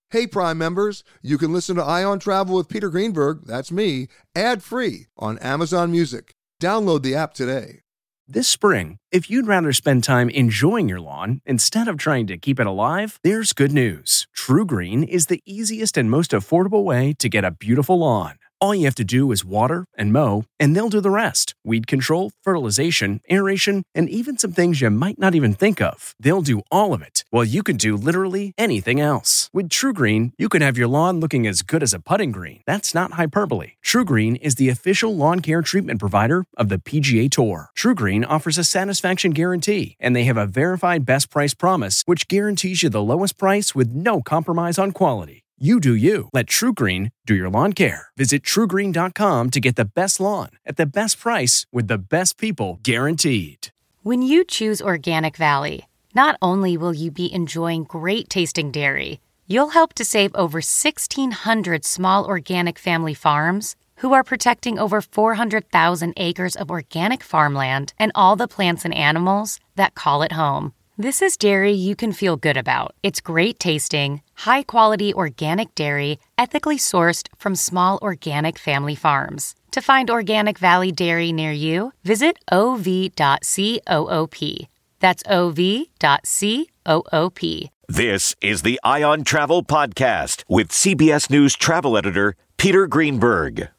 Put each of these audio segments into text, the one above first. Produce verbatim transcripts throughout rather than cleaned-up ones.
Hey, Prime members, you can listen to Eye on Travel with Peter Greenberg, that's me, ad-free on Amazon Music. Download the app today. This spring, if you'd rather spend time enjoying your lawn instead of trying to keep it alive, there's good news. TruGreen is the easiest and most affordable way to get a beautiful lawn. All you have to do is water and mow, and they'll do the rest. Weed control, fertilization, aeration, and even some things you might not even think of. They'll do all of it, while you can do literally anything else. With TruGreen, you can have your lawn looking as good as a putting green. That's not hyperbole. TruGreen is the official lawn care treatment provider of the P G A Tour. TruGreen offers a satisfaction guarantee, and they have a verified best price promise, which guarantees you the lowest price with no compromise on quality. You do you. Let TruGreen do your lawn care. Visit True Green dot com to get the best lawn at the best price with the best people guaranteed. When you choose Organic Valley, not only will you be enjoying great tasting dairy, you'll help to save over sixteen hundred small organic family farms who are protecting over four hundred thousand acres of organic farmland and all the plants and animals that call it home. This is dairy you can feel good about. It's great tasting, high-quality organic dairy, ethically sourced from small organic family farms. To find Organic Valley Dairy near you, visit O V dot coop. That's O V dot coop. This is the Eye on Travel podcast with C B S News travel editor Peter Greenberg.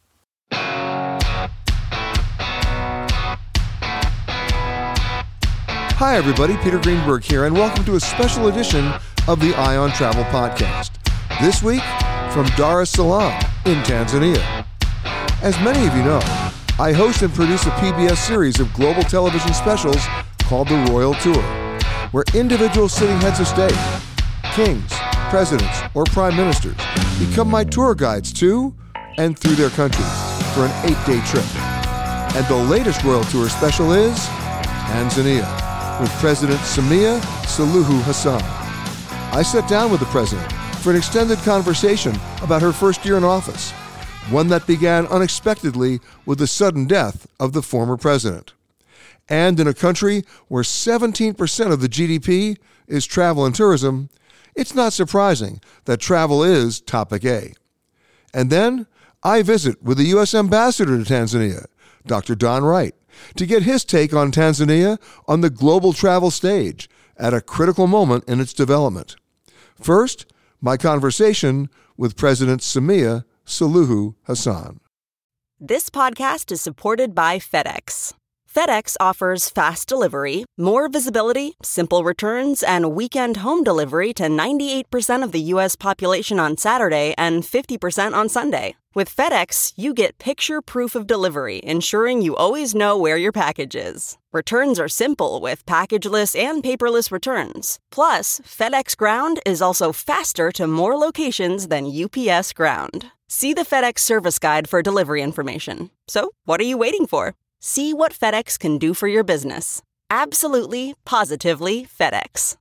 Hi, everybody. Peter Greenberg here, and welcome to a special edition of the Eye on Travel podcast. This week, from Dar es Salaam in Tanzania. As many of you know, I host and produce a P B S series of global television specials called The Royal Tour, where individual sitting heads of state, kings, presidents, or prime ministers become my tour guides to and through their countries for an eight-day trip. And the latest Royal Tour special is Tanzania, with President Samia Suluhu Hassan. I sat down with the president for an extended conversation about her first year in office, one that began unexpectedly with the sudden death of the former president. And in a country where seventeen percent of the G D P is travel and tourism, it's not surprising that travel is topic A. And then I visit with the U S ambassador to Tanzania, Doctor Don Wright, to get his take on Tanzania on the global travel stage at a critical moment in its development. First, my conversation with President Samia Suluhu Hassan. This podcast is supported by FedEx. FedEx offers fast delivery, more visibility, simple returns, and weekend home delivery to ninety-eight percent of the U S population on Saturday and fifty percent on Sunday. With FedEx, you get picture proof of delivery, ensuring you always know where your package is. Returns are simple with packageless and paperless returns. Plus, FedEx Ground is also faster to more locations than U P S Ground. See the FedEx service guide for delivery information. So, what are you waiting for? See what FedEx can do for your business. Absolutely, positively FedEx.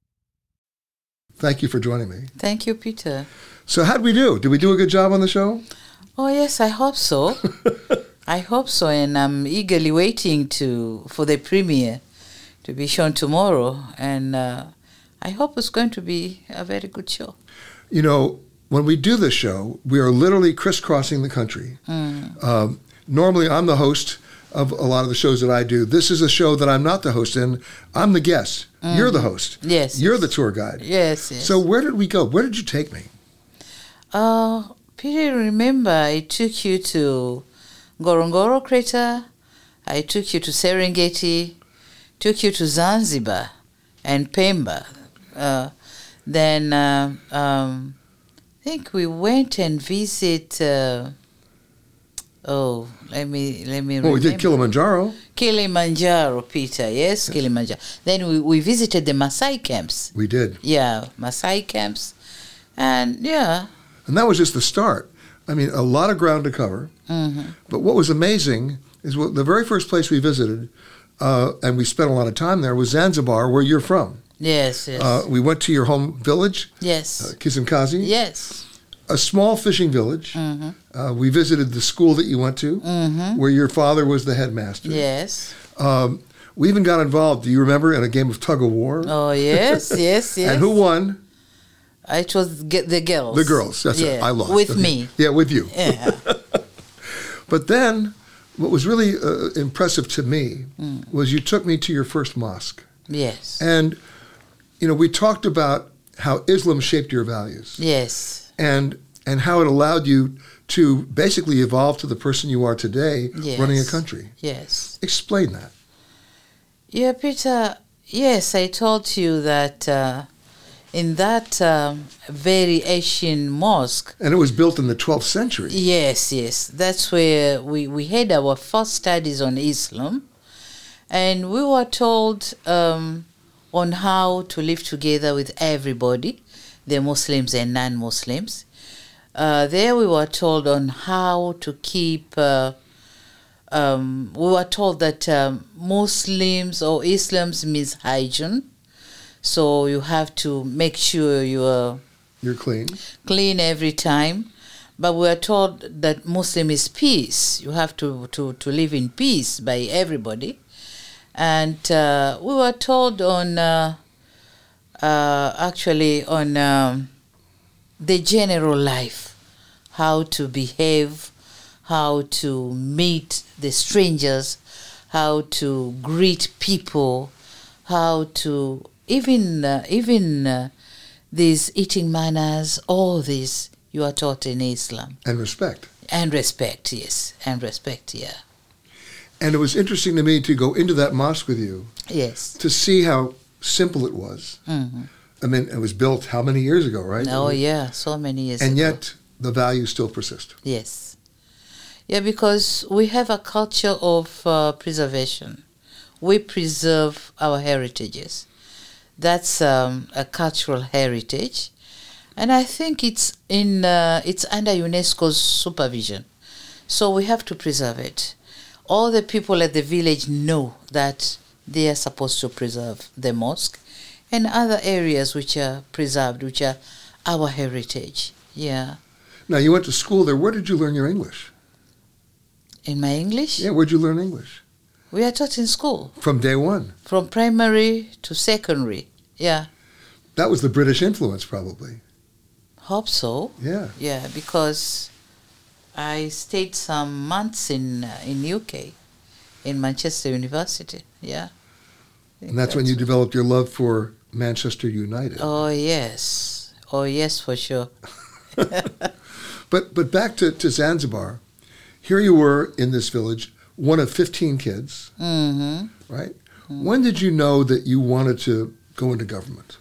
Thank you for joining me. Thank you, Peter. So how'd we do? Did we do a good job on the show? Oh, yes, I hope so. I hope so, and I'm eagerly waiting to for the premiere to be shown tomorrow, and uh, I hope it's going to be a very good show. You know, when we do this show, we are literally crisscrossing the country. Mm. Um, normally, I'm the host of a lot of the shows that I do. This is a show that I'm not the host in. I'm the guest. Mm. You're the host. Yes. You're yes. the tour guide. Yes, yes. So where did we go? Where did you take me? Uh, Peter, remember I took you to Ngorongoro Crater, I took you to Serengeti, took you to Zanzibar and Pemba. Uh, then uh, um, I think we went and visited... Uh, Oh, let me let me. Well, remember. we did Kilimanjaro. Kilimanjaro, Peter. Yes, yes. Kilimanjaro. Then we, we visited the Maasai camps. We did. Yeah, Maasai camps, and yeah. And that was just the start. I mean, a lot of ground to cover. Mm-hmm. But what was amazing is what, the very first place we visited, uh, and we spent a lot of time there, was Zanzibar, where you're from. Yes, yes. Uh, we went to your home village. Yes. Uh, Kizimkazi. Yes. A small fishing village. Mm-hmm. Uh, we visited the school that you went to, mm-hmm. where your father was the headmaster. Yes. Um, we even got involved, do you remember, in a game of tug of war? Oh, yes, yes, yes. And who won? It was ge- the girls. The girls. That's yeah. it. I lost. With Okay. me. Yeah, with you. Yeah. But then, what was really uh, impressive to me mm. was you took me to your first mosque. Yes. And, you know, we talked about how Islam shaped your values. Yes. And and how it allowed you to basically evolve to the person you are today, yes. running a country. Yes. Explain that. Yeah, Peter, yes, I told you that uh, in that um, very ancient mosque. And it was built in the twelfth century. Yes, yes. That's where we, we had our first studies on Islam. And we were told um, on how to live together with everybody, the Muslims and non-Muslims. Uh, there we were told on how to keep... Uh, Um, we were told that um, Muslims or Islam's means hygiene, so you have to make sure you are You're clean. clean every time. But we are told that Muslim is peace. You have to, to, to live in peace by everybody. And uh, we were told on, uh, uh, actually, on um, the general life, how to behave, how to meet the strangers, how to greet people, how to even uh, even uh, these eating manners, all this you are taught in Islam. And respect. And respect, yes, and respect, yeah. And it was interesting to me to go into that mosque with you. Yes. To see how simple it was. Mm-hmm. I mean, it was built how many years ago, right? Oh, yeah, so many years and ago. And yet the values still persist. Yes. Yeah, because we have a culture of uh, preservation. We preserve our heritages. That's um, a cultural heritage, and I think it's in uh, it's under UNESCO's supervision. So we have to preserve it. All the people at the village know that they are supposed to preserve the mosque and other areas which are preserved, which are our heritage. Yeah. Now, you went to school there. Where did you learn your English? In my English? Yeah, where'd you learn English? We are taught in school. From day one? From primary to secondary, yeah. That was the British influence, probably. Hope so. Yeah. Yeah, because I stayed some months in uh, in U K, in Manchester University, yeah. And that's, that's when you developed your love for Manchester United. Oh, yes. Oh, yes, for sure. but but back to, to Zanzibar. Here you were in this village, one of fifteen kids, mm-hmm. right? Mm-hmm. When did you know that you wanted to go into government?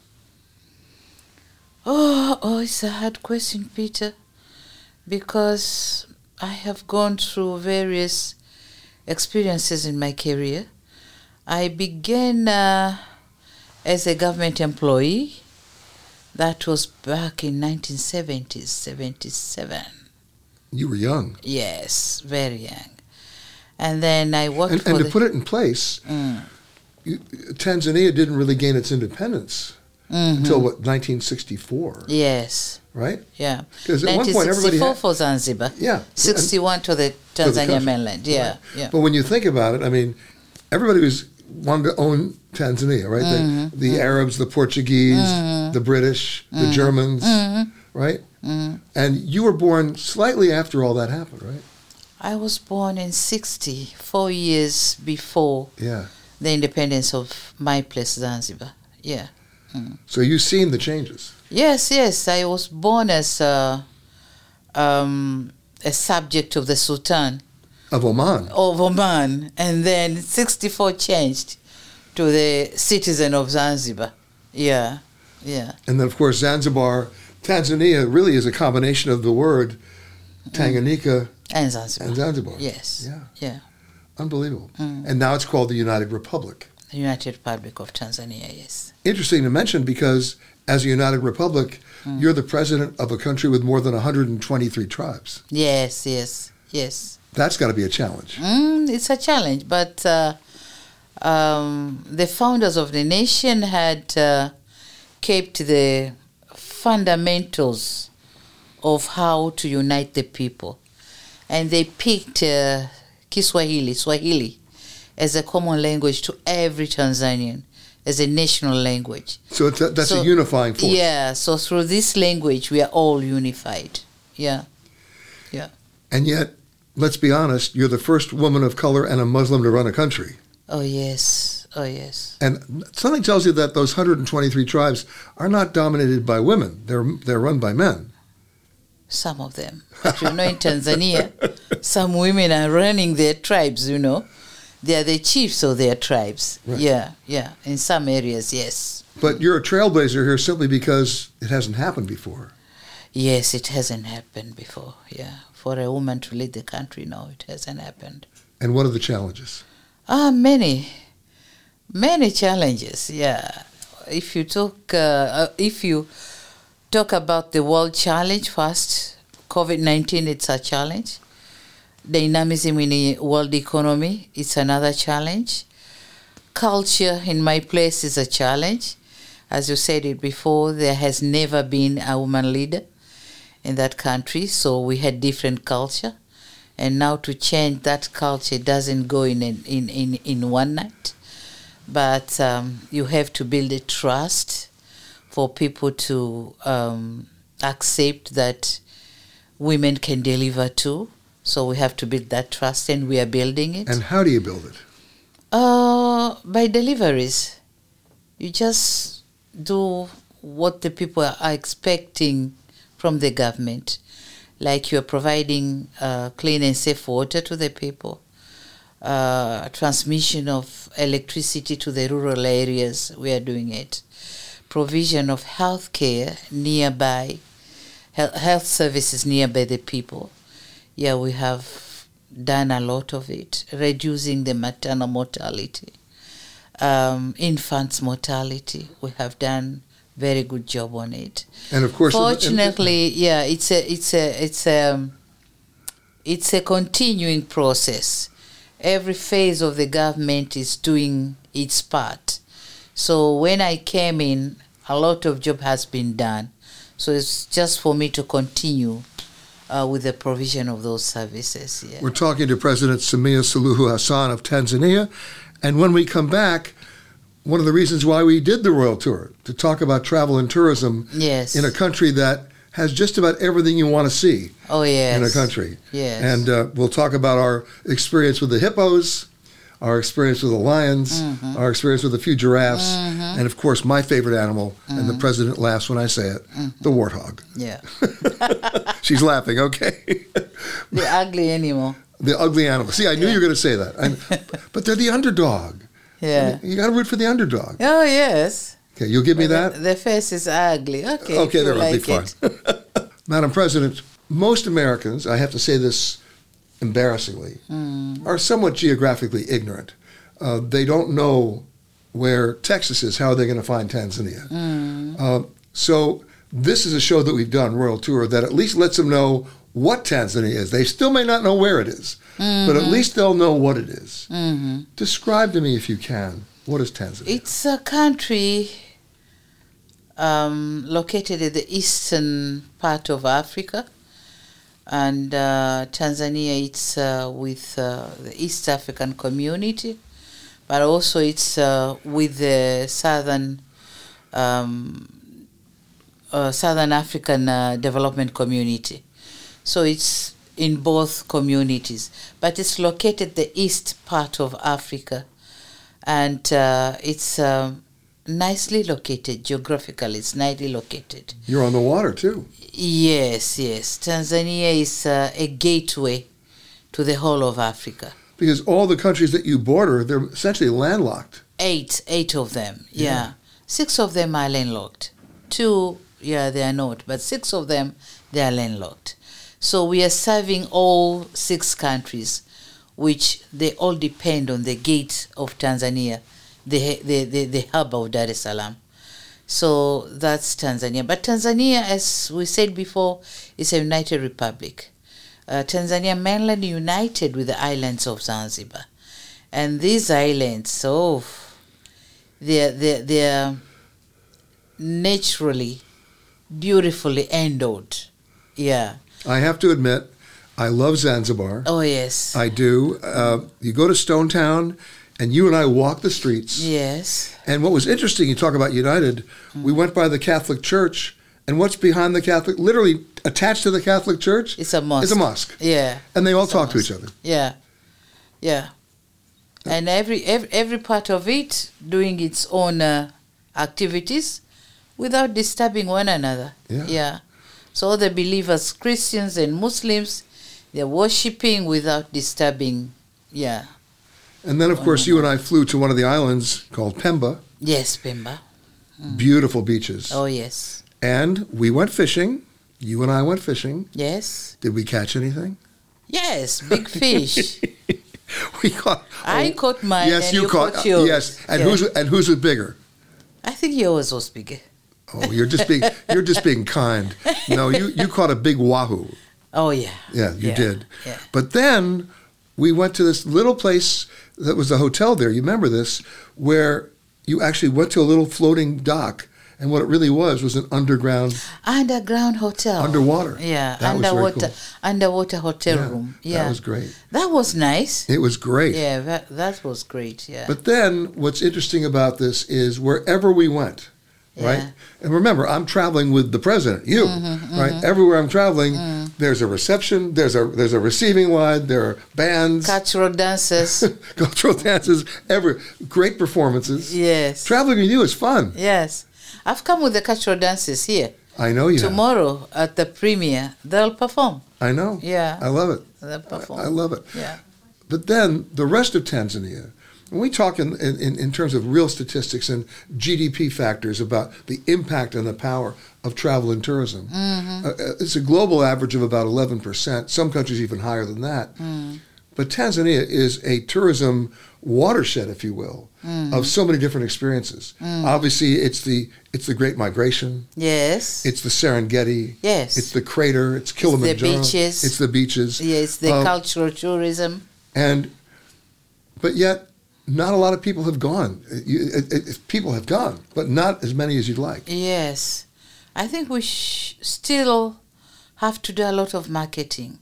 Oh, oh, it's a hard question, Peter, because I have gone through various experiences in my career. I began uh, as a government employee. That was back in nineteen seventies, seventy-seven. You were young. Yes, very young. And then I worked and, for And to the, put it in place, mm. you, Tanzania didn't really gain its independence mm-hmm. until, what, nineteen sixty-four? Yes. Right? Yeah. Because at one point everybody had... for Zanzibar. Yeah. sixty-one to the Tanzania mainland. Yeah, right. yeah. But when you think about it, I mean, everybody was wanted to own Tanzania, right? Mm-hmm. The, the mm-hmm. Arabs, the Portuguese, mm-hmm. the British, mm-hmm. the Germans, mm-hmm. right? Mm-hmm. And you were born slightly after all that happened, right? I was born in sixty, four years before yeah. the independence of my place, Zanzibar. Yeah. Mm. So you've seen the changes. Yes, yes. I was born as a, um, a subject of the Sultan. Of Oman. Of Oman. And then sixty-four changed to the citizen of Zanzibar. Yeah, yeah. And then, of course, Zanzibar, Tanzania really is a combination of the word Tanganyika mm. and Zanzibar. And Zanzibar. Yes. Yeah. Yeah. Unbelievable. Mm. And now it's called the United Republic. The United Republic of Tanzania, yes. Interesting to mention because as a United Republic, mm. you're the president of a country with more than one hundred twenty-three tribes. Yes, yes, yes. That's got to be a challenge. Mm, it's a challenge, but uh, um, the founders of the nation had uh, kept the fundamentals of how to unite the people. And they picked uh, Kiswahili, Swahili, as a common language to every Tanzanian, as a national language. So it's a, that's So- a unifying force. Yeah, so through this language, we are all unified. Yeah, yeah. And yet, let's be honest, you're the first woman of color and a Muslim to run a country. Oh, yes, oh, yes. And something tells you that those one hundred twenty-three tribes are not dominated by women. They're they're run by men. Some of them. But you know, in Tanzania, some women are running their tribes, you know. They are the chiefs of their tribes. Right. Yeah, yeah. In some areas, yes. But you're a trailblazer here simply because it hasn't happened before. Yes, it hasn't happened before, yeah. For a woman to lead the country, no, it hasn't happened. And what are the challenges? Ah, many, many challenges, yeah. If you talk, uh, uh, if you talk about the world challenge first, COVID nineteen, it's a challenge. Dynamism in the world economy, it's another challenge. Culture in my place is a challenge. As you said it before, there has never been a woman leader in that country, so we had different culture. And now to change that culture doesn't go in in, in, in, in one night. But um, you have to build a trust for people to um, accept that women can deliver too. So we have to build that trust, and we are building it. And how do you build it? Uh, by deliveries. You just do what the people are expecting from the government. Like you're providing uh, clean and safe water to the people, uh, transmission of electricity to the rural areas, we are doing it. Provision of health care nearby, health, health services nearby the people. Yeah, we have done a lot of it, reducing the maternal mortality, um, infants' mortality. We have done very good job on it. And of course, fortunately, yeah, it's a it's a it's a it's a continuing process. Every phase of the government is doing its part. So when I came in, a lot of job has been done. So it's just for me to continue uh, with the provision of those services. Yeah. we're talking to President Samia Suluhu Hassan of Tanzania. And when we come back, one of the reasons why we did the Royal Tour, to talk about travel and tourism Yes. in a country that has just about everything you want to see Oh yes. in a country. Yes. And uh, we'll talk about our experience with the hippos, our experience with the lions, Mm-hmm. our experience with a few giraffes, and of course my favorite animal, and Mm-hmm. the president laughs when I say it, the warthog. Yeah. She's laughing, okay. The ugly animal. The ugly animal. See, I knew you were going to say that. And, but they're the underdog. Yeah. You got to root for the underdog. Oh yes. Okay, you'll give me that? The, the face is ugly. Okay. Okay, if there you will be like fine. it. Madam President, most Americans, I have to say this embarrassingly, Mm. are somewhat geographically ignorant. Uh, they don't know where Texas is. How are they going to find Tanzania? Mm. Uh, so this is a show that we've done, Royal Tour, that at least lets them know what Tanzania is. They still may not know where it is, Mm-hmm. but at least they'll know what it is. Mm-hmm. Describe to me, if you can, what is Tanzania? It's a country um, located in the eastern part of Africa, and uh, Tanzania, it's uh, with uh, the East African community, but also it's uh, with the southern um, uh, Southern African uh, development community. So it's in both communities, but it's located the east part of Africa, and uh, it's uh, nicely located geographically. It's nicely located. You're on the water, too. Yes, yes. Tanzania is uh, a gateway to the whole of Africa. Because all the countries that you border, they're essentially landlocked. Eight, eight of them, yeah. Yeah. Six of them are landlocked. Two, yeah, they are not, but six of them, they are landlocked. So we are serving all six countries, which they all depend on the gate of Tanzania, the, the, the, the hub of Dar es Salaam. So that's Tanzania. But Tanzania, as we said before, is a united republic. Uh, Tanzania mainland united with the islands of Zanzibar. And these islands, oh, they're, they're, they're naturally, beautifully endowed. Yeah. I have to admit, I love Zanzibar. Oh, yes. I do. Uh, you go to Stone Town, and you and I walked the streets. Yes. And what was interesting, you talk about United, mm. we went by the Catholic Church, and what's behind the Catholic, literally attached to the Catholic Church? It's a mosque. It's a mosque. Yeah. And they all it's talk to each other. Yeah. Yeah. And every, every, every part of it doing its own uh, activities without disturbing one another. Yeah. Yeah. So all the believers, Christians and Muslims, they're worshipping without disturbing. Yeah. And then, of course, you and I flew to one of the islands called Pemba. Yes, Pemba. Mm. Beautiful beaches. Oh, yes. And we went fishing. You and I went fishing. Yes. Did we catch anything? Yes, big fish. we caught. I oh, caught mine. Yes, and you, you caught. caught yours. Uh, yes, and yeah. who's and who's was bigger? I think yours was bigger. Oh, you're just being you're just being kind. No, you you caught a big wahoo. Oh yeah. Yeah, you yeah. did. Yeah. But then we went to this little place that was a hotel there. You remember this, where you actually went to a little floating dock. And what it really was was an underground... Underground hotel. Underwater. Yeah, that underwater was very cool. underwater hotel yeah, room. Yeah. That was great. That was nice. It was great. Yeah, that, that was great, yeah. But then what's interesting about this is wherever we went, yeah. right? And remember, I'm traveling with the president, you, mm-hmm, right? Mm-hmm. Everywhere I'm traveling, mm. there's a reception, there's a there's a receiving line, there are bands. Cultural dances. Cultural dances, every, great performances. Yes. Traveling with you is fun. Yes. I've come with the cultural dances here. I know you Tomorrow have. at the premiere, they'll perform. I know. Yeah. I love it. They'll perform. I, I love it. Yeah. But then the rest of Tanzania, when we talk in, in, in terms of real statistics and G D P factors about the impact and the power of travel and tourism, mm-hmm. uh, it's a global average of about eleven percent. Some countries even higher than that. Mm. But Tanzania is a tourism watershed, if you will, mm. of so many different experiences. Mm. Obviously, it's the it's the Great Migration. Yes. It's the Serengeti. Yes. It's the crater. It's Kilimanjaro. It's the beaches. It's the beaches. Yes, it's the um, cultural tourism. And, but yet, not a lot of people have gone. You, it, it, people have gone, but not as many as you'd like. Yes. I think we sh- still have to do a lot of marketing.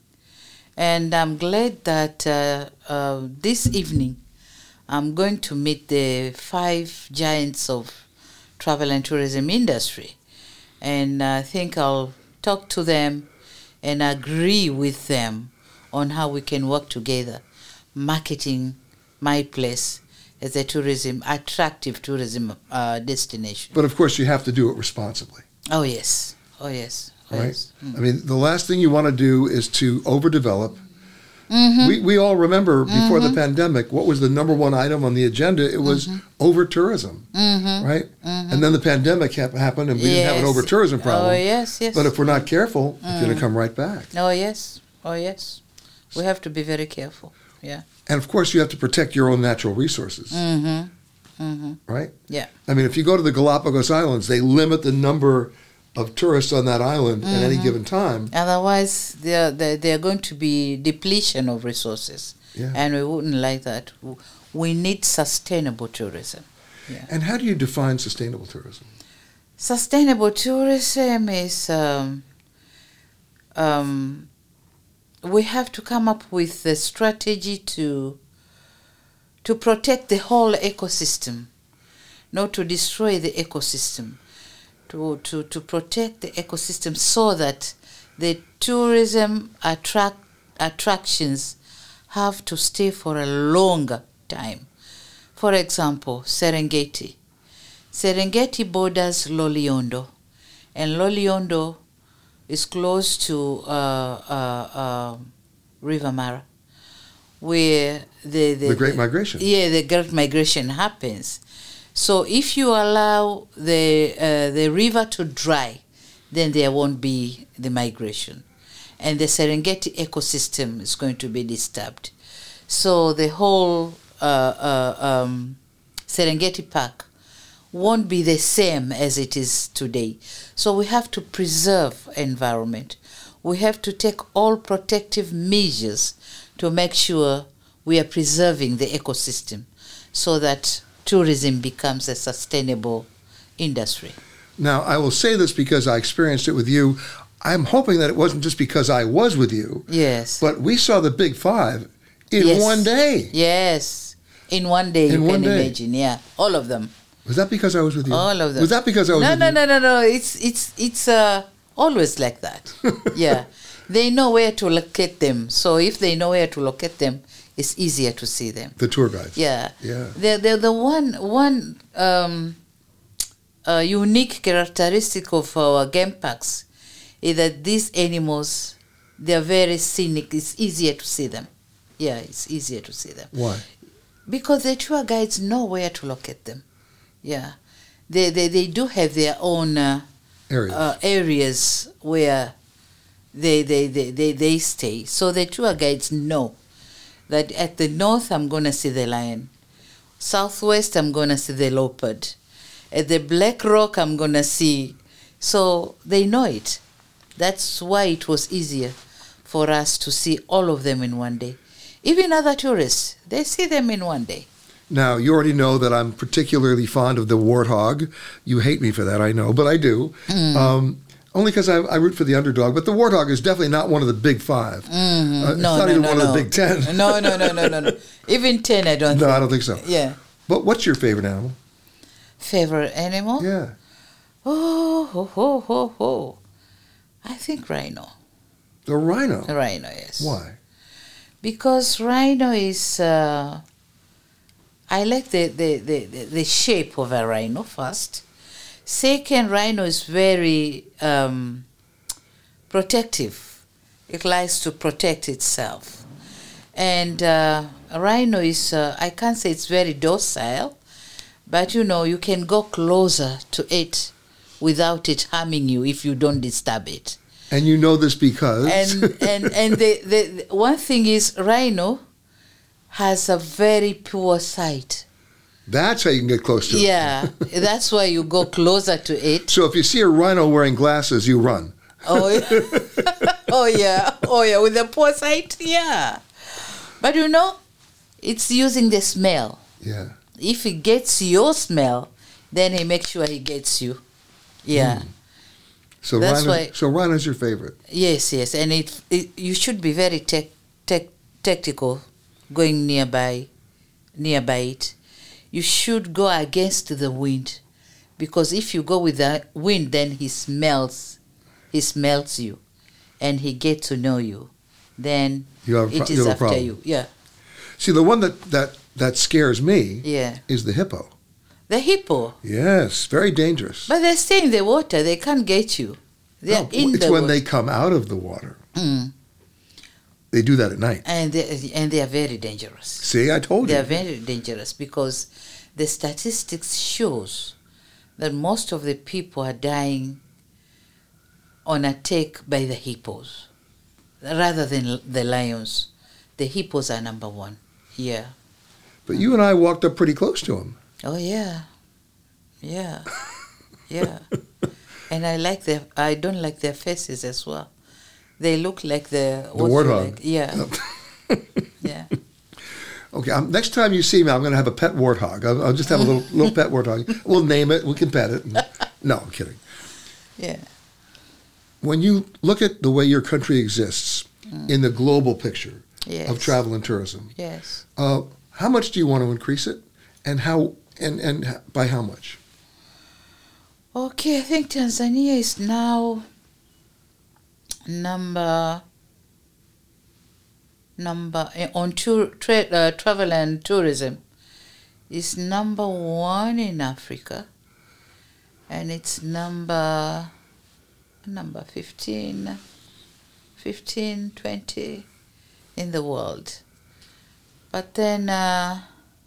And I'm glad that uh, uh, this evening I'm going to meet the five giants of travel and tourism industry. And I think I'll talk to them and agree with them on how we can work together, marketing my place as a tourism, attractive tourism uh, destination. But of course, you have to do it responsibly. Oh, yes. Oh, yes. Oh, right? yes. Mm. I mean, the last thing you want to do is to overdevelop. Mm-hmm. We we all remember before mm-hmm. the pandemic, what was the number one item on the agenda? It was mm-hmm. over-tourism, mm-hmm. right? Mm-hmm. And then the pandemic ha- happened and we yes. didn't have an over-tourism problem. Oh, yes, yes. But if we're not careful, Mm. it's going to come right back. Oh, yes. Oh, yes. We have to be very careful, yeah. And of course, you have to protect your own natural resources, Mm-hmm. Mm-hmm. right? Yeah. I mean, if you go to the Galapagos Islands, they limit the number of tourists on that island mm-hmm. at any given time. Otherwise, there there there are going to be depletion of resources, Yeah. and we wouldn't like that. We need sustainable tourism. Yeah. And how do you define sustainable tourism? Sustainable tourism is um, um, we have to come up with a strategy to to protect the whole ecosystem, not to destroy the ecosystem. To, to, to protect the ecosystem so that the tourism attract attractions have to stay for a longer time. For example, Serengeti. Serengeti borders Loliondo, and Loliondo is close to uh, uh, uh, River Mara, where the, the, The Great the, Migration. Yeah, the Great Migration happens. So if you allow the uh, the river to dry, then there won't be the migration. And the Serengeti ecosystem is going to be disturbed. So the whole uh, uh, um, Serengeti Park won't be the same as it is today. So we have to preserve environment. We have to take all protective measures to make sure we are preserving the ecosystem so that tourism becomes a sustainable industry. Now, I will say this because I experienced it with you. I'm hoping that it wasn't just because I was with you. Yes. But we saw the Big Five in Yes. one day. Yes. In one day, In you one can day. imagine. Yeah, all of them. Was that because I was with you? All of them. Was that because I was no, with no, you? No, no, no, no. It's it's it's uh, always like that. Yeah, they know where to locate them. So if they know where to locate them, it's easier to see them. The tour guides. Yeah, Yeah. The the the one one um, uh, unique characteristic of our game parks is that these animals, they are very scenic. It's easier to see them. Yeah, it's easier to see them. Why? Because the tour guides know where to locate them. Yeah, they they, they do have their own uh, Areas. uh, areas where they, they, they, they, they stay. So the tour guides know that at the north I'm going to see the lion. Southwest I'm going to see the leopard. At the Black Rock I'm going to see. So they know it. That's why it was easier for us to see all of them in one day. Even other tourists, they see them in one day. Now, you already know that I'm particularly fond of the warthog. You hate me for that, I know, but I do. Mm. Um, only because I, I root for the underdog. But the warthog is definitely not one of the big five. Mm-hmm. Uh, it's no, not no, even no, one no. of the big ten. no, no, no, no, no, no. Even ten, I don't No, think. I don't think so. Yeah. But what's your favorite animal? Favorite animal? Yeah. Oh, ho, ho, ho, ho. I think rhino. The rhino. Rhino, yes. Why? Because rhino is, uh, I like the, the, the, the, the shape of a rhino first. Second, rhino is very um, protective. It likes to protect itself. And uh, a rhino is, uh, I can't say it's very docile, but you know, you can go closer to it without it harming you if you don't disturb it. And you know this because? And and and the, the, the one thing is rhino has a very poor sight. That's how you can get close to it. Yeah, that's why you go closer to it. So if you see a rhino wearing glasses, you run. Oh yeah, oh yeah, oh yeah. With the poor sight, yeah. But you know, it's using the smell. Yeah. If he gets your smell, then he makes sure he gets you. Yeah. Mm. So That's rhino, why- so rhino's your favorite. Yes, yes, and it, it you should be very tech, tech, tactical going nearby, nearby it. You should go against the wind, because if you go with the wind, then he smells, he smells you, and he gets to know you. Then You have a pro- it you is have a after problem. you. Yeah, See, the one that, that, that scares me yeah. is the hippo. The hippo, Yes, very dangerous. but they stay in the water. They can't get you. They are No, in it's the when water. they come out of the water. Mm. They do that at night. And they, and they are very dangerous. See, I told They you. are very dangerous because the statistics shows that most of the people are dying on attack by the hippos rather than the lions. The hippos are number one. Yeah. But you and I walked up pretty close to him. Oh yeah. Yeah. Yeah. And I like their I don't like their faces as well. They look like the The what you warthog. like- Yeah. Yeah. Okay, um, next time you see me, I'm going to have a pet warthog. I'll, I'll just have a little little pet warthog. We'll name it. We can pet it. No, I'm kidding. Yeah. When you look at the way your country exists in the global picture Yes. of travel and tourism, Yes. uh, how much do you want to increase it, and how and and by how much? Okay, I think Tanzania is now number number eh, on tour, tra- uh, travel and tourism is number one in Africa, and it's number number fifteen, fifteen, twenty in the world. But then uh,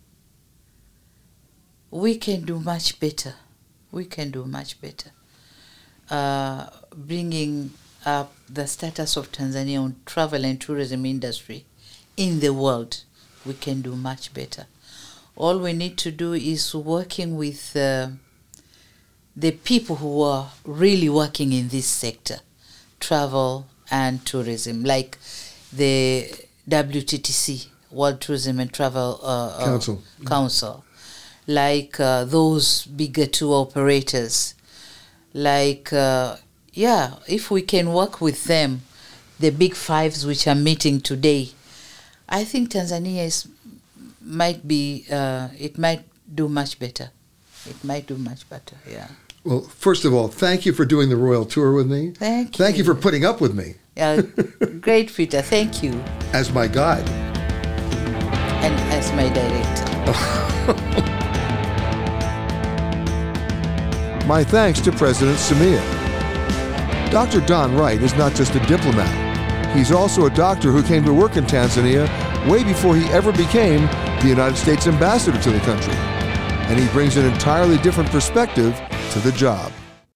we can do much better. We can do much better. Uh, bringing up the status of Tanzania on travel and tourism industry in the world, we can do much better. All we need to do is working with uh, the people who are really working in this sector, travel and tourism, like the W T T C, World Tourism and Travel uh, Council. Uh, Council, like uh, those bigger tour operators, like, uh, yeah, if we can work with them, the big fives which are meeting today, I think Tanzania is might be, uh, it might do much better. It might do much better, yeah. Well, first of all, thank you for doing the Royal Tour with me. Thank you. Thank you for putting up with me. Yeah, great, Peter. Thank you. As my guide. And as my director. My thanks to President Samia. Doctor Don Wright is not just a diplomat. He's also a doctor who came to work in Tanzania way before he ever became the United States ambassador to the country. And he brings an entirely different perspective to the job.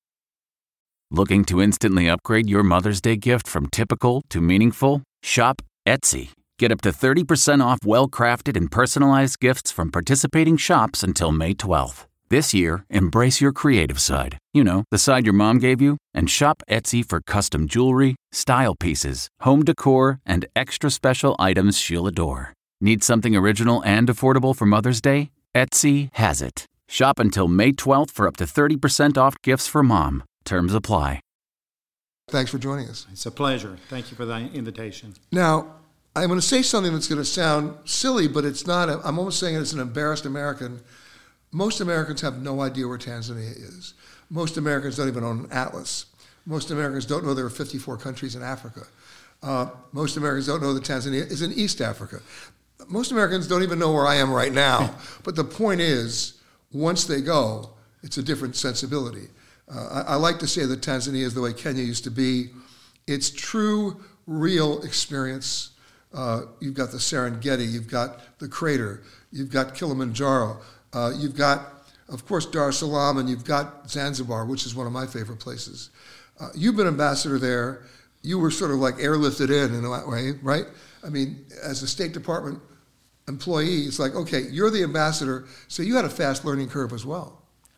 Looking to instantly upgrade your Mother's Day gift from typical to meaningful? Shop Etsy. Get up to thirty percent off well-crafted and personalized gifts from participating shops until May twelfth. This year, embrace your creative side. You know, the side your mom gave you. And shop Etsy for custom jewelry, style pieces, home decor, and extra special items she'll adore. Need something original and affordable for Mother's Day? Etsy has it. Shop until May twelfth for up to thirty percent off gifts for mom. Terms apply. Thanks for joining us. It's a pleasure. Thank you for the invitation. Now, I'm going to say something that's going to sound silly, but it's not. A, I'm almost saying it as an embarrassed American. Most Americans have no idea where Tanzania is. Most Americans don't even own an atlas. Most Americans don't know there are fifty-four countries in Africa. Uh, most Americans don't know that Tanzania is in East Africa. Most Americans don't even know where I am right now. But the point is, once they go, it's a different sensibility. Uh, I, I like to say that Tanzania is the way Kenya used to be. It's true, real experience. Uh, you've got the Serengeti, you've got the crater, you've got Kilimanjaro, uh, you've got, of course, Dar es Salaam, and you've got Zanzibar, which is one of my favorite places. Uh, you've been ambassador there. You were sort of like airlifted in in that way, right? I mean, as a State Department employee, it's like, okay, you're the ambassador, so you had a fast learning curve as well.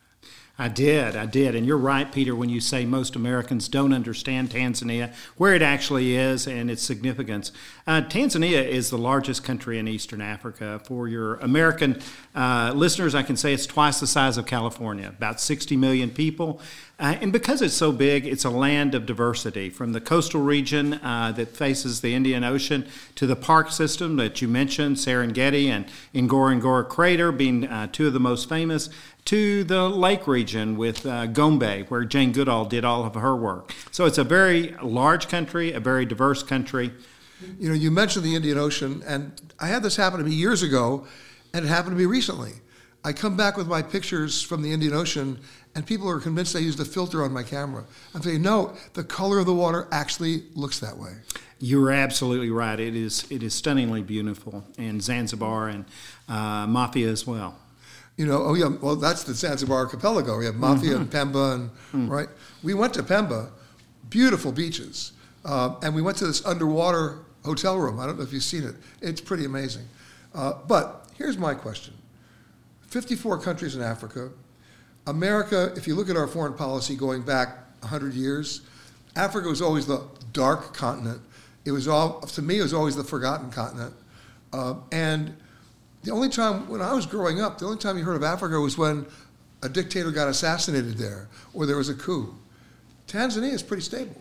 I did, I did. And you're right, Peter, when you say most Americans don't understand Tanzania, where it actually is and its significance. Uh, Tanzania is the largest country in Eastern Africa. For your American uh, listeners, I can say it's twice the size of California, about sixty million people. Uh, and because it's so big, it's a land of diversity, from the coastal region uh, that faces the Indian Ocean to the park system that you mentioned, Serengeti and Ngorongoro Crater being uh, two of the most famous, to the lake region with uh, Gombe, where Jane Goodall did all of her work. So it's a very large country, a very diverse country. You know, you mentioned the Indian Ocean, and I had this happen to me years ago, and it happened to me recently. I come back with my pictures from the Indian Ocean, and people are convinced I used a filter on my camera. I'm saying, no, the color of the water actually looks that way. You're absolutely right. It is it is stunningly beautiful, and Zanzibar and uh, Mafia as well. You know, oh yeah, well, that's the Zanzibar archipelago. We have Mafia mm-hmm. and Pemba, and mm. right? We went to Pemba, beautiful beaches, uh, and we went to this underwater hotel room. I don't know if you've seen it. It's pretty amazing. Uh, but here's my question. fifty-four countries in Africa. America, if you look at our foreign policy going back one hundred years, Africa was always the dark continent. It was all, to me, it was always the forgotten continent. Uh, and the only time, when I was growing up, the only time you heard of Africa was when a dictator got assassinated there, or there was a coup. Tanzania is pretty stable.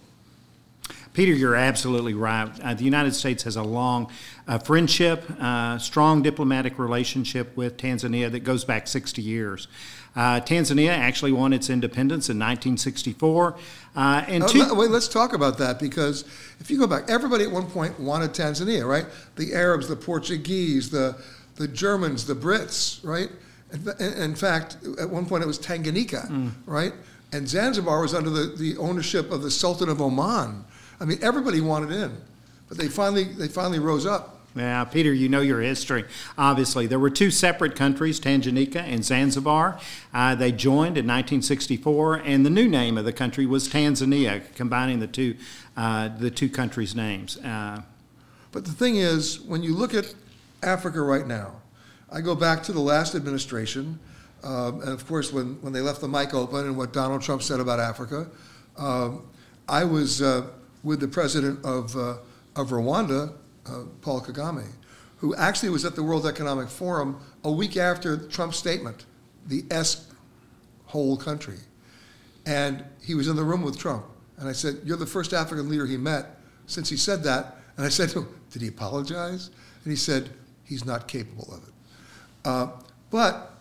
Peter, you're absolutely right. Uh, the United States has a long uh, friendship, uh, strong diplomatic relationship with Tanzania that goes back sixty years. Uh, Tanzania actually won its independence in nineteen sixty-four. Uh, and oh, two- wait, let's talk about that, because if you go back, everybody at one point wanted Tanzania, right? The Arabs, the Portuguese, the the Germans, the Brits, right? In, in fact, at one point it was Tanganyika, mm. right? And Zanzibar was under the, the ownership of the Sultan of Oman. I mean, everybody wanted in, but they finally they finally rose up. Yeah, Peter, you know your history. Obviously, there were two separate countries, Tanganyika and Zanzibar. Uh, they joined in nineteen sixty-four, and the new name of the country was Tanzania, combining the two uh, the two countries' names. Uh, but the thing is, when you look at Africa right now, I go back to the last administration, um, and of course, when when they left the mic open and what Donald Trump said about Africa, um, I was uh, with the president of uh, of Rwanda, uh, Paul Kagame, who actually was at the World Economic Forum a week after Trump's statement, the S whole country. And he was in the room with Trump. And I said, you're the first African leader he met since he said that. And I said to him, did he apologize? And he said, he's not capable of it. Uh, but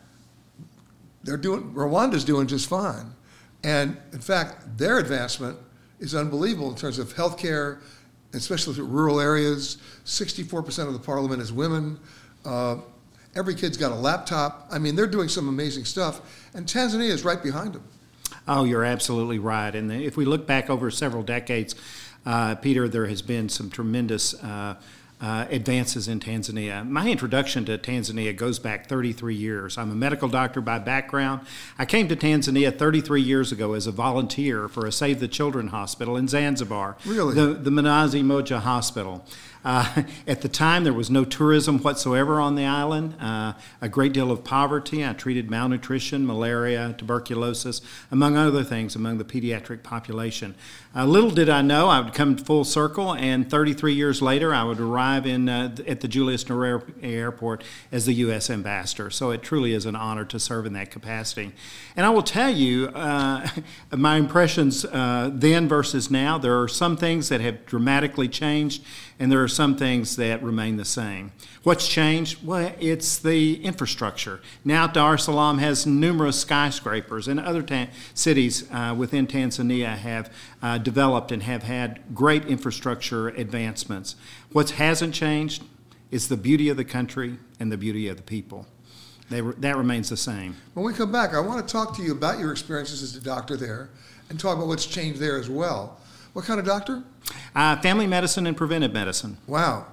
they're doing, Rwanda's doing just fine. And in fact, their advancement is unbelievable in terms of healthcare, especially in rural areas. sixty-four percent of the parliament is women. Uh, every kid's got a laptop. I mean, they're doing some amazing stuff. And Tanzania is right behind them. Oh, you're absolutely right. And if we look back over several decades, uh, Peter, there has been some tremendous uh, uh, advances in Tanzania. My introduction to Tanzania goes back thirty-three years. I'm a medical doctor by background. I came to Tanzania thirty-three years ago as a volunteer for a Save the Children hospital in Zanzibar. Really? The, the Mnazi Moja Hospital. Uh, at the time, there was no tourism whatsoever on the island, uh, a great deal of poverty. I treated malnutrition, malaria, tuberculosis, among other things, among the pediatric population. Uh, little did I know I would come full circle, and thirty-three years later, I would arrive in uh, at the Julius Nyerere Airport as the U S ambassador. So it truly is an honor to serve in that capacity. And I will tell you, uh, my impressions uh, then versus now, there are some things that have dramatically changed, and there are some things that remain the same. What's changed? Well, it's the infrastructure. Now Dar es Salaam has numerous skyscrapers, and other ta- cities uh, within Tanzania have uh, developed and have had great infrastructure advancements. What hasn't changed is the beauty of the country and the beauty of the people. They re- that remains the same. When we come back, I want to talk to you about your experiences as a doctor there and talk about what's changed there as well. What kind of doctor? Uh, family medicine and preventive medicine. Wow.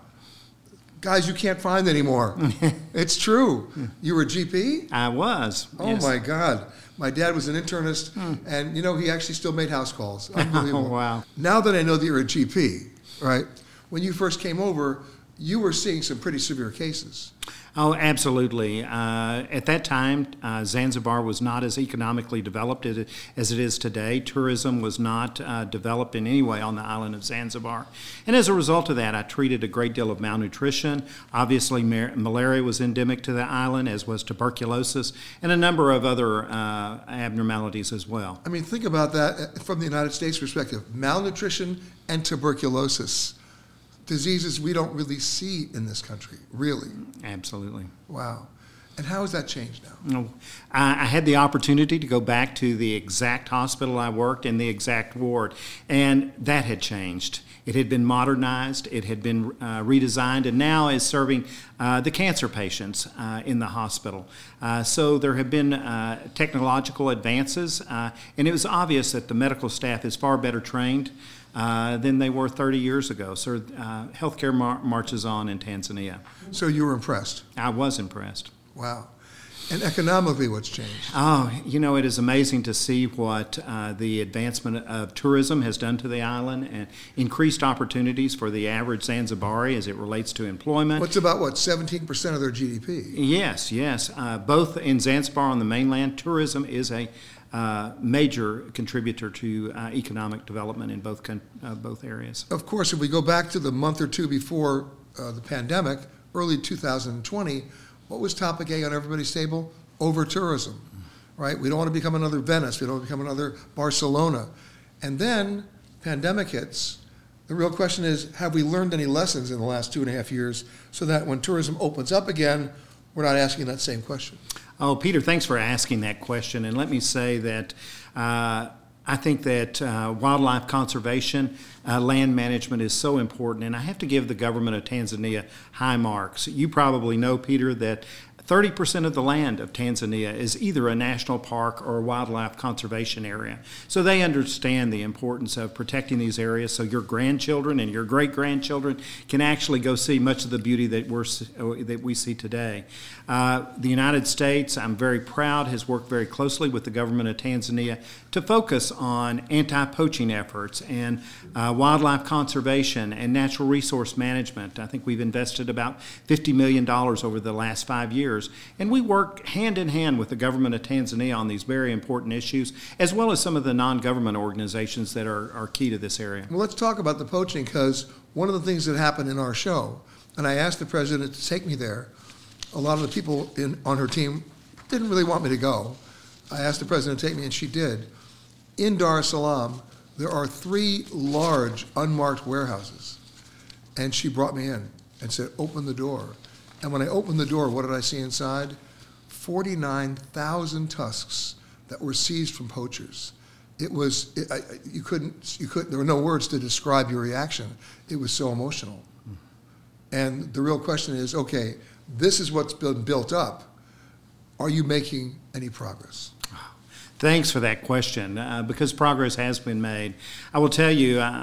Guys you can't find anymore. It's true. You were a G P? I was. Oh, yes. my God. My dad was an internist, hmm. and, you know, he actually still made house calls. Unbelievable. Oh, wow. Now that I know that you're a G P, right, when you first came over, you were seeing some pretty severe cases. Oh, absolutely. Uh, at that time, uh, Zanzibar was not as economically developed as it, as it is today. Tourism was not uh, developed in any way on the island of Zanzibar. And as a result of that, I treated a great deal of malnutrition. Obviously, mar- malaria was endemic to the island, as was tuberculosis, and a number of other uh, abnormalities as well. I mean, think about that from the United States perspective. Malnutrition and tuberculosis. Diseases we don't really see in this country, really. Absolutely. Wow. And how has that changed now? You know, I, I had the opportunity to go back to the exact hospital I worked in, the exact ward, and that had changed. It had been modernized, it had been uh, redesigned, and now is serving uh, the cancer patients uh, in the hospital. Uh, so there have been uh, technological advances, uh, and it was obvious that the medical staff is far better trained Uh, than they were thirty years ago. So uh, healthcare mar- marches on in Tanzania. So you were impressed? I was impressed. Wow. And economically, what's changed? Oh, you know, it is amazing to see what uh, the advancement of tourism has done to the island and increased opportunities for the average Zanzibari as it relates to employment. What's about, what, seventeen percent of their G D P? Yes, yes. Uh, both in Zanzibar on the mainland, tourism is a Uh, major contributor to uh, economic development in both con- uh, both areas. Of course, if we go back to the month or two before uh, the pandemic, early two thousand twenty, what was topic A on everybody's table? Over-tourism, right? We don't want to become another Venice. We don't want to become another Barcelona. And then pandemic hits. The real question is, have we learned any lessons in the last two and a half years so that when tourism opens up again, we're not asking that same question? Oh, Peter, thanks for asking that question. And let me say that uh, I think that uh, wildlife conservation, uh, land management is so important. And I have to give the government of Tanzania high marks. You probably know, Peter, that thirty percent of the land of Tanzania is either a national park or a wildlife conservation area. So they understand the importance of protecting these areas so your grandchildren and your great-grandchildren can actually go see much of the beauty that we're that we see today. Uh, the United States, I'm very proud, has worked very closely with the government of Tanzania to focus on anti-poaching efforts and uh, wildlife conservation and natural resource management. I think we've invested about fifty million dollars over the last five years. And we work hand in hand with the government of Tanzania on these very important issues, as well as some of the non-government organizations that are, are key to this area. Well, let's talk about the poaching, because one of the things that happened in our show, and I asked the president to take me there, a lot of the people in, on her team didn't really want me to go. I asked the president to take me, and she did. In Dar es Salaam, there are three large unmarked warehouses, and she brought me in and said, open the door. And when I opened the door, what did I see inside? forty-nine thousand tusks that were seized from poachers. It was, it, I, you couldn't, you couldn't, there were no words to describe your reaction. It was so emotional. Mm. And the real question is, okay, this is what's been built up. Are you making any progress? Thanks for that question, uh, because progress has been made. I will tell you, uh,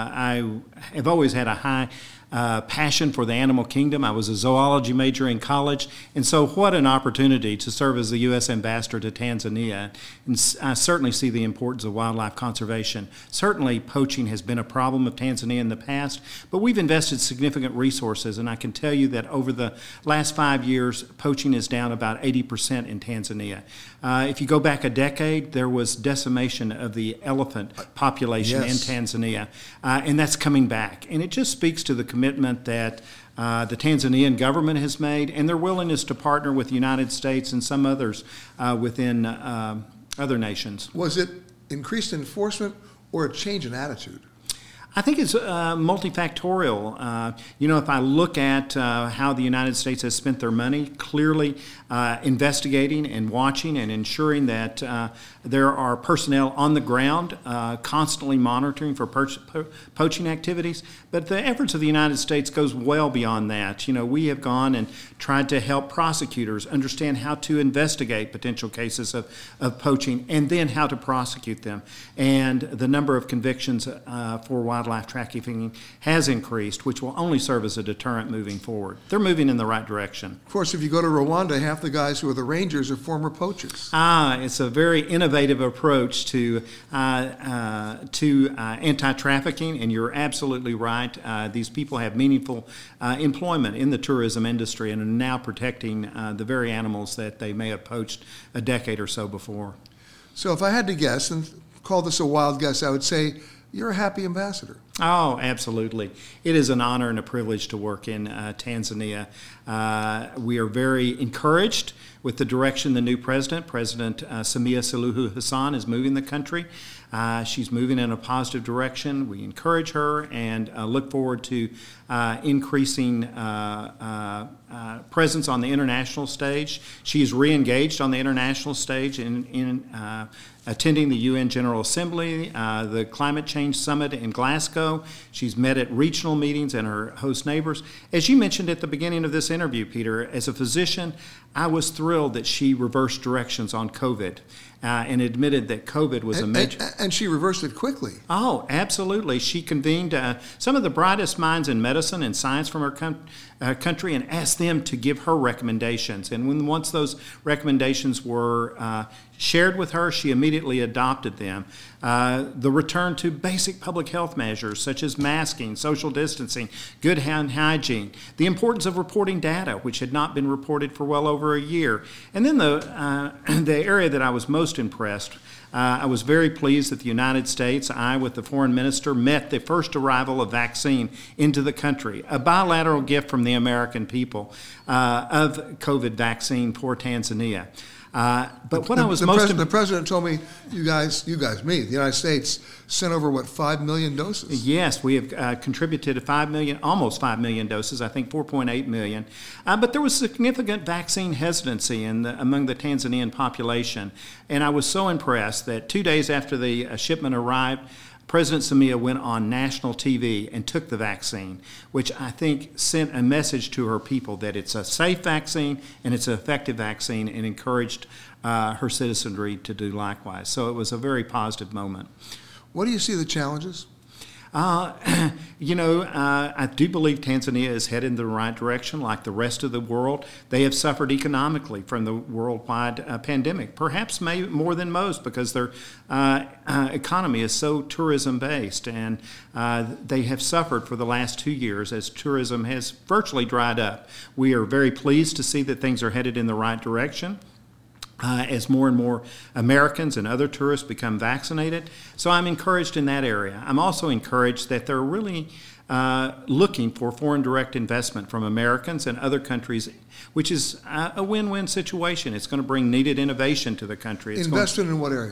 I have always had a high uh, passion for the animal kingdom. I was a zoology major in college, and so what an opportunity to serve as the U S ambassador to Tanzania. And I certainly see the importance of wildlife conservation. Certainly, poaching has been a problem of Tanzania in the past, but we've invested significant resources, and I can tell you that over the last five years, poaching is down about eighty percent in Tanzania. Uh, if you go back a decade, there was decimation of the elephant population yes. in Tanzania, uh, and that's coming back. And it just speaks to the commitment that uh, the Tanzanian government has made and their willingness to partner with the United States and some others uh, within uh, other nations. Was it increased enforcement or a change in attitude? I think it's uh, multifactorial. Uh, you know, if I look at uh, how the United States has spent their money, clearly uh, investigating and watching and ensuring that uh, there are personnel on the ground uh, constantly monitoring for po- po- poaching activities. But the efforts of the United States goes well beyond that. You know, we have gone and tried to help prosecutors understand how to investigate potential cases of, of poaching and then how to prosecute them. And the number of convictions uh, for wildlife Wildlife trafficking has increased, which will only serve as a deterrent moving forward. They're moving in the right direction. Of course, if you go to Rwanda, half the guys who are the rangers are former poachers. Ah, it's a very innovative approach to uh, uh, to uh, anti-trafficking, and you're absolutely right. Uh, these people have meaningful uh, employment in the tourism industry and are now protecting uh, the very animals that they may have poached a decade or so before. So if I had to guess, and call this a wild guess, I would say you're a happy ambassador. Oh, absolutely. It is an honor and a privilege to work in uh, Tanzania. Uh, we are very encouraged with the direction the new president, President uh, Samia Suluhu Hassan, is moving the country. Uh, she's moving in a positive direction. We encourage her and uh, look forward to uh, increasing uh, uh, uh, presence on the international stage. She is re-engaged on the international stage in, in uh, attending the U N General Assembly, uh, the Climate Change Summit in Glasgow. She's met at regional meetings and her host neighbors. As you mentioned at the beginning of this interview, Peter, as a physician, I was thrilled that she reversed directions on COVID uh, and admitted that COVID was and, a major... And, and she reversed it quickly. Oh, absolutely. She convened uh, some of the brightest minds in medicine and science from her com- uh, country and asked them to give her recommendations. And when once those recommendations were uh, shared with her, she immediately adopted them. Uh, the return to basic public health measures such as masking, social distancing, good hand hygiene, the importance of reporting data, which had not been reported for well over a year. And then the, uh, the area that I was most impressed, uh, I was very pleased that the United States, I with the foreign minister, met the first arrival of vaccine into the country, a bilateral gift from the American people uh, of COVID vaccine for Tanzania. Uh, but what the, I was the most president, the president told me, you guys, you guys, me, the United States sent over what five million doses. Yes, we have uh, contributed to five million, almost five million doses. I think four point eight million. Uh, but there was significant vaccine hesitancy in the, among the Tanzanian population, and I was so impressed that two days after the uh, shipment arrived, President Samia went on national T V and took the vaccine, which I think sent a message to her people that it's a safe vaccine and it's an effective vaccine, and encouraged uh, her citizenry to do likewise. So it was a very positive moment. What do you see the challenges? Uh, you know, uh, I do believe Tanzania is headed in the right direction. Like the rest of the world, they have suffered economically from the worldwide uh, pandemic, perhaps may, more than most, because their uh, uh, economy is so tourism-based, and uh, they have suffered for the last two years as tourism has virtually dried up. We are very pleased to see that things are headed in the right direction. Uh, as more and more Americans and other tourists become vaccinated. So I'm encouraged in that area. I'm also encouraged that they're really uh, looking for foreign direct investment from Americans and other countries, which is uh, a win-win situation. It's going to bring needed innovation to the country. It's Investment in what areas?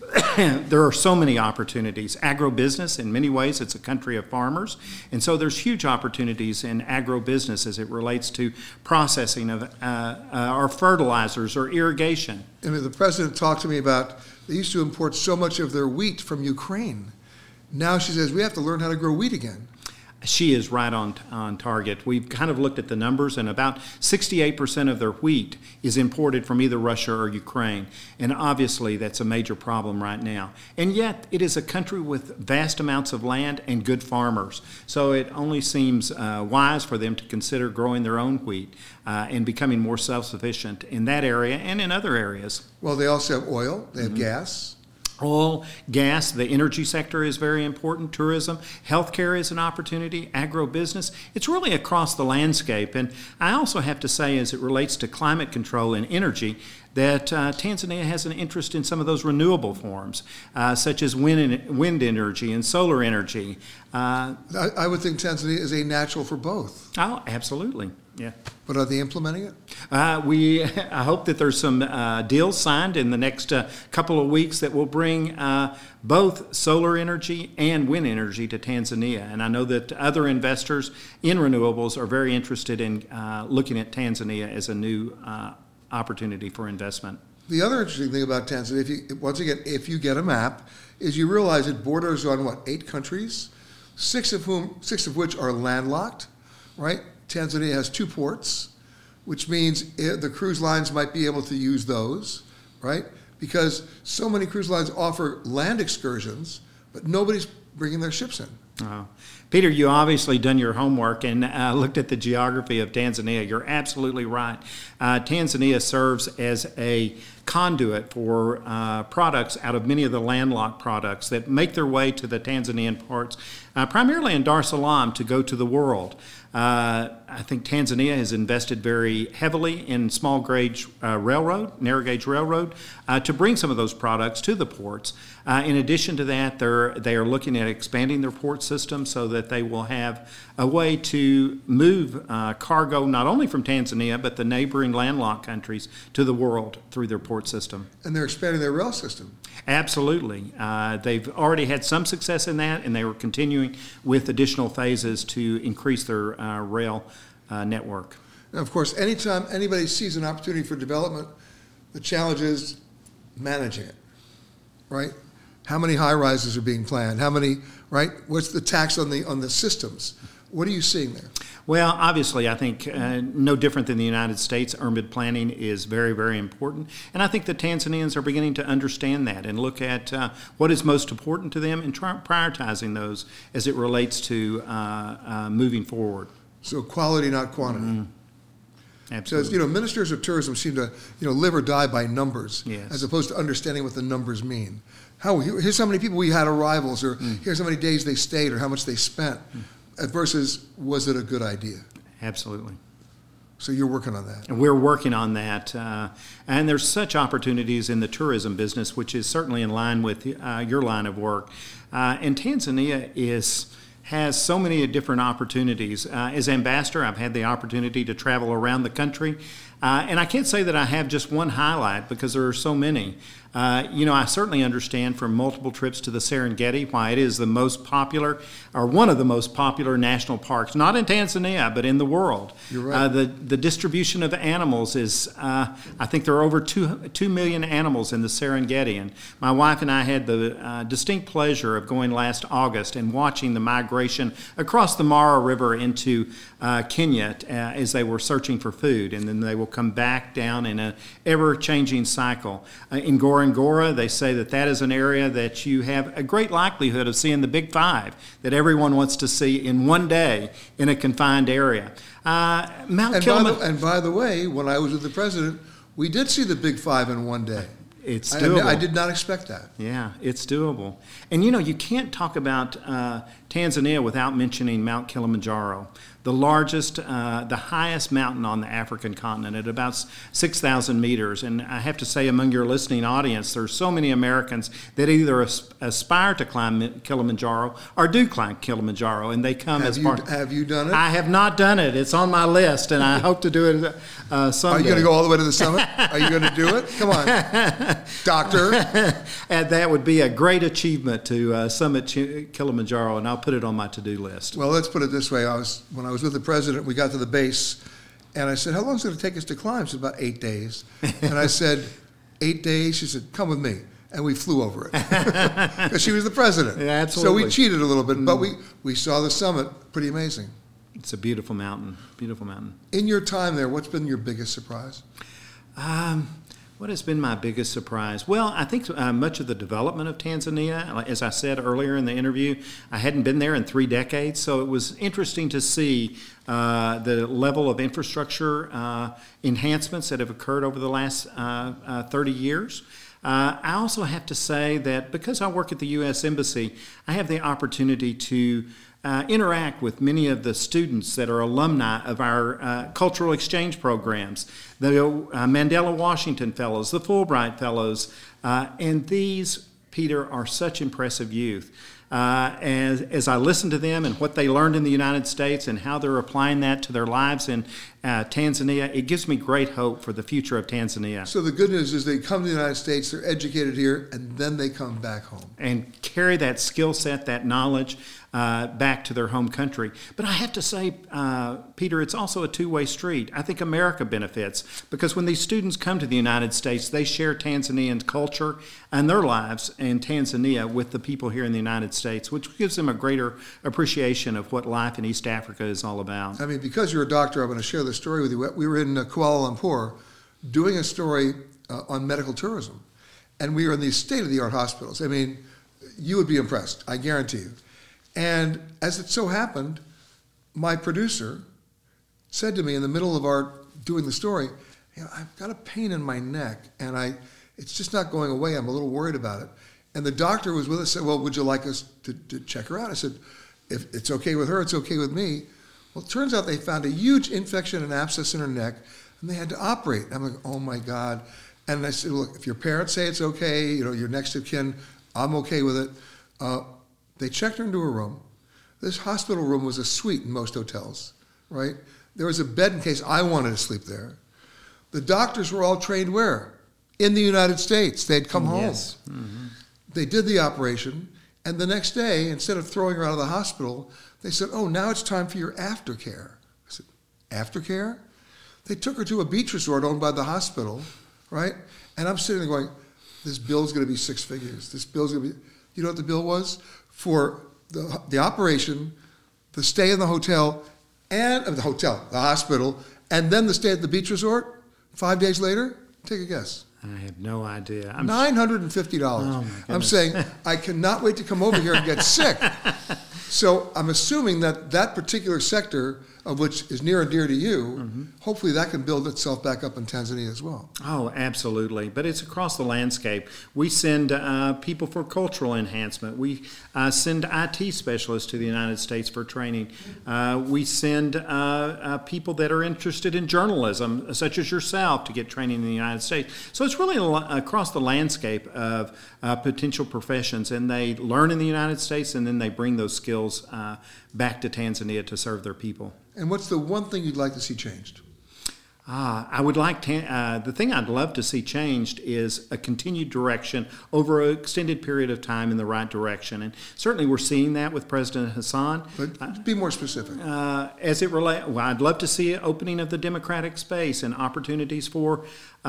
there are so many opportunities. Agribusiness, in many ways, it's a country of farmers. And so there's huge opportunities in agribusiness as it relates to processing of uh, uh, our fertilizers or irrigation. I mean, the president talked to me about they used to import so much of their wheat from Ukraine. Now she says we have to learn how to grow wheat again. She is right on on target. We've kind of looked at the numbers, and about sixty-eight percent of their wheat is imported from either Russia or Ukraine. And obviously, that's a major problem right now. And yet, it is a country with vast amounts of land and good farmers. So it only seems uh, wise for them to consider growing their own wheat uh, and becoming more self-sufficient in that area and in other areas. Well, they also have oil. They have mm-hmm. gas. Oil, gas, the energy sector is very important, tourism, healthcare is an opportunity, agribusiness. It's really across the landscape. And I also have to say, as it relates to climate control and energy, that uh, Tanzania has an interest in some of those renewable forms, uh, such as wind, wind energy and solar energy. Uh, I, I would think Tanzania is a natural for both. Oh, absolutely. Yeah. But are they implementing it? Uh, we I hope that there's some uh, deals signed in the next uh, couple of weeks that will bring uh, both solar energy and wind energy to Tanzania. And I know that other investors in renewables are very interested in uh, looking at Tanzania as a new uh, opportunity for investment. The other interesting thing about Tanzania, if you, once again, if you get a map, is you realize it borders on, what, eight countries, six of whom, six of which are landlocked, right? Tanzania has two ports, which means the cruise lines might be able to use those, right? Because so many cruise lines offer land excursions, but nobody's bringing their ships in. Oh. Peter, you obviously done your homework and uh, looked at the geography of Tanzania. You're absolutely right. Uh, Tanzania serves as a conduit for uh, products out of many of the landlocked products that make their way to the Tanzanian ports, uh, primarily in Dar es Salaam, to go to the world. Uh, I think Tanzania has invested very heavily in small gauge uh, railroad, narrow gauge railroad, uh, to bring some of those products to the ports. Uh, in addition to that, they're they are looking at expanding their port system so that they will have a way to move uh, cargo not only from Tanzania but the neighboring landlocked countries to the world through their port system. And they're expanding their rail system. Absolutely. Uh, they've already had some success in that, and they were continuing with additional phases to increase their uh, rail uh, network. And of course, anytime anybody sees an opportunity for development, the challenge is managing it, right? How many high rises are being planned? How many, right? What's the tax on the on the systems? What are you seeing there? Well, obviously, I think uh, no different than the United States, urban planning is very, very important. And I think the Tanzanians are beginning to understand that and look at uh, what is most important to them and try prioritizing those as it relates to uh, uh, moving forward. So quality, not quantity. Mm-hmm. Absolutely. Because, you know, ministers of tourism seem to, you know, live or die by numbers, yes, as opposed to understanding what the numbers mean. How here's how many people we had arrivals, or mm. here's how many days they stayed, or how much they spent, mm. versus was it a good idea? Absolutely. So you're working on that. And we're working on that. Uh, and there's such opportunities in the tourism business, which is certainly in line with uh, your line of work. Uh, and Tanzania is has so many different opportunities. Uh, as ambassador, I've had the opportunity to travel around the country. Uh, and I can't say that I have just one highlight because there are so many. Uh, you know, I certainly understand from multiple trips to the Serengeti why it is the most popular, or one of the most popular national parks, not in Tanzania, but in the world. You're right. Uh, the, the distribution of animals is, uh, I think there are over two, two million animals in the Serengeti. And my wife and I had the uh, distinct pleasure of going last August and watching the migration across the Mara River into uh, Kenya uh, as they were searching for food. And then they will come back down in an ever-changing cycle. Uh, in Ngorongoro, they say that that is an area that you have a great likelihood of seeing the Big Five that everyone wants to see in one day in a confined area. Uh, Mount and, Kilimanjaro. by the, and by the way, when I was with the president, we did see the Big Five in one day. It's doable. I, I did not expect that. Yeah, it's doable. And you know, you can't talk about uh, Tanzania without mentioning Mount Kilimanjaro, the largest, uh, the highest mountain on the African continent at about six thousand meters. And I have to say, among your listening audience, there's so many Americans that either as- aspire to climb Kilimanjaro or do climb Kilimanjaro, and they come Have as you, part. have you done it? I have not done it. It's on my list, and I hope to do it uh, someday. Are you going to go all the way to the summit? Are you going to do it? Come on, doctor. And that would be a great achievement to uh, summit Ch- Kilimanjaro, and I'll put it on my to-do list. Well, let's put it this way. I was when I was with the president, we got to the base, and I said, how long is it going to take us to climb? She said, about eight days. And I said, eight days? She said, come with me. And we flew over it. Because she was the president. Yeah, absolutely. So we cheated a little bit, but we, we saw the summit. Pretty amazing. It's a beautiful mountain, beautiful mountain. In your time there, what's been your biggest surprise? Um, what has been my biggest surprise? Well, I think uh, much of the development of Tanzania, as I said earlier in the interview, I hadn't been there in three decades, so it was interesting to see uh, the level of infrastructure uh, enhancements that have occurred over the last uh, uh, thirty years. Uh, I also have to say that because I work at the U S Embassy, I have the opportunity to Uh, interact with many of the students that are alumni of our uh, cultural exchange programs, the uh, Mandela Washington Fellows, the Fulbright Fellows, uh, and these, Peter, are such impressive youth. Uh, as, as I listen to them and what they learned in the United States and how they're applying that to their lives in uh, Tanzania, it gives me great hope for the future of Tanzania. So the good news is they come to the United States, they're educated here, and then they come back home. And carry that skill set, that knowledge, uh, back to their home country. But I have to say, uh, Peter, it's also a two-way street. I think America benefits because when these students come to the United States, they share Tanzanian culture and their lives in Tanzania with the people here in the United States, which gives them a greater appreciation of what life in East Africa is all about. I mean, because you're a doctor, I'm going to share this story with you. We were in uh, Kuala Lumpur doing a story uh, on medical tourism, and we were in these state-of-the-art hospitals. I mean, you would be impressed, I guarantee you. And as it so happened, my producer said to me in the middle of our doing the story, you know, I've got a pain in my neck, and I it's just not going away. I'm a little worried about it. And the doctor was with us, said, well, would you like us to, to check her out? I said, if it's okay with her, it's okay with me. Well, it turns out they found a huge infection and abscess in her neck, and they had to operate. I'm like, oh my God. And I said, look, if your parents say it's okay, you know, your next of kin, I'm okay with it. Uh, they checked her into a room. This hospital room was a suite in most hotels, right? There was a bed in case I wanted to sleep there. The doctors were all trained where? In the United States. They'd come home. Yes. Mm-hmm. They did the operation, and the next day, instead of throwing her out of the hospital, they said, oh, now it's time for your aftercare. I said, aftercare? They took her to a beach resort owned by the hospital, right? And I'm sitting there going, this bill's going to be six figures. This bill's going to be, you know what the bill was? For the, the operation, the stay in the hotel, and uh, the hotel, the hospital, and then the stay at the beach resort, five days later, take a guess. I have no idea. I'm nine hundred fifty dollars. Oh, my goodness. I'm saying, I cannot wait to come over here and get sick. So I'm assuming that that particular sector, of which is near and dear to you, mm-hmm. hopefully that can build itself back up in Tanzania as well. Oh, absolutely. But it's across the landscape. We send uh, people for cultural enhancement. We uh, send I T specialists to the United States for training. Uh, we send uh, uh, people that are interested in journalism, such as yourself, to get training in the United States. So it's really across the landscape of uh, potential professions, and they learn in the United States, and then they bring those skills uh, back to Tanzania to serve their people. And what's the one thing you'd like to see changed? Ah, I would like to, uh, the thing I'd love to see changed is a continued direction over an extended period of time in the right direction. And certainly we're seeing that with President Hassan. But uh, be more specific. Uh, as it relates, well, I'd love to see an opening of the democratic space and opportunities for uh,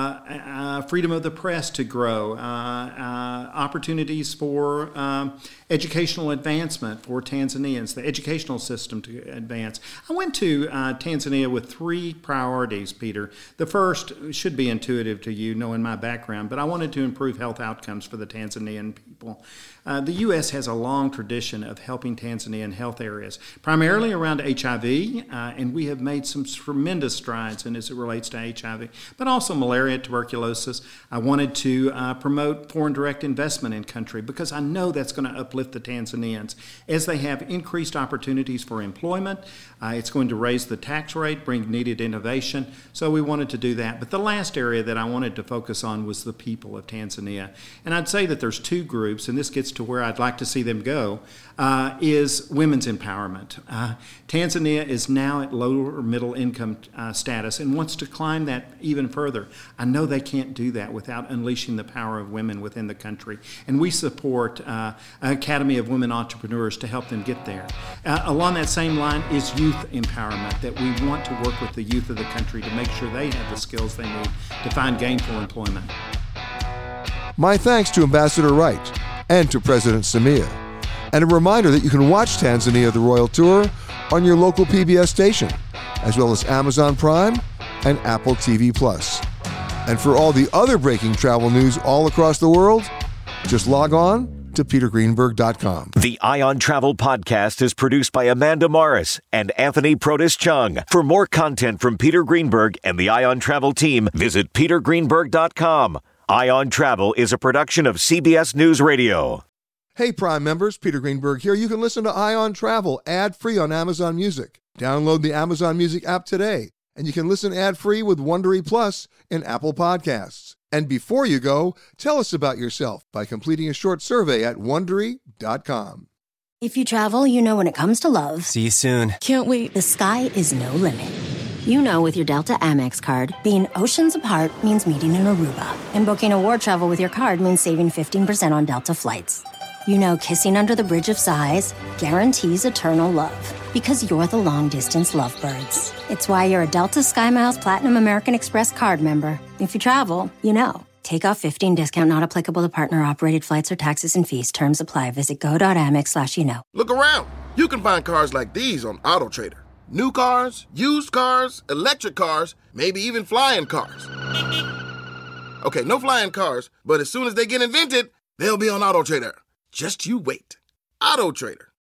uh, freedom of the press to grow, uh, uh, opportunities for um, educational advancement for Tanzanians, the educational system to advance. I went to uh, Tanzania with three priorities, Peter. The first should be intuitive to you, knowing my background, but I wanted to improve health outcomes for the Tanzanian people. Uh, the U S has a long tradition of helping Tanzania in health areas, primarily around H I V, uh, and we have made some tremendous strides in as it relates to H I V, but also malaria, tuberculosis. I wanted to uh, promote foreign direct investment in country because I know that's going to uplift the Tanzanians as they have increased opportunities for employment. Uh, it's going to raise the tax rate, bring needed innovation, so we wanted to do that. But the last area that I wanted to focus on was the people of Tanzania. And I'd say that there's two groups, and this gets to where I'd like to see them go, uh, is women's empowerment. Uh, Tanzania is now at lower middle income uh, status and wants to climb that even further. I know they can't do that without unleashing the power of women within the country. And we support uh, an Academy of Women Entrepreneurs to help them get there. Uh, along that same line is youth empowerment, that we want to work with the youth of the country to make sure they have the skills they need to find gainful employment. My thanks to Ambassador Wright and to President Samia. And a reminder that you can watch Tanzania the Royal Tour on your local P B S station, as well as Amazon Prime and Apple T V Plus. And for all the other breaking travel news all across the world, just log on to peter greenberg dot com. The Eye on Travel podcast is produced by Amanda Morris and Anthony Protis Chung. For more content from Peter Greenberg and the Eye on Travel team, visit peter greenberg dot com. Eye on Travel is a production of C B S News Radio. Hey, Prime members, Peter Greenberg here. You can listen to Eye on Travel ad-free on Amazon Music. Download the Amazon Music app today, and you can listen ad-free with Wondery Plus in Apple Podcasts. And before you go, tell us about yourself by completing a short survey at wondery dot com. If you travel, you know when it comes to love. See you soon. Can't wait. The sky is no limit. You know with your Delta Amex card, being oceans apart means meeting in Aruba. And booking a war travel with your card means saving fifteen percent on Delta flights. You know kissing under the bridge of sighs guarantees eternal love. Because you're the long-distance lovebirds. It's why you're a Delta SkyMiles Platinum American Express card member. If you travel, you know. Take off fifteen discount not applicable to partner-operated flights or taxes and fees. Terms apply. Visit go.amex slash you know. Look around. You can find cars like these on AutoTrader. New cars, used cars, electric cars, maybe even flying cars. Okay, no flying cars, but as soon as they get invented, they'll be on AutoTrader. Just you wait. AutoTrader.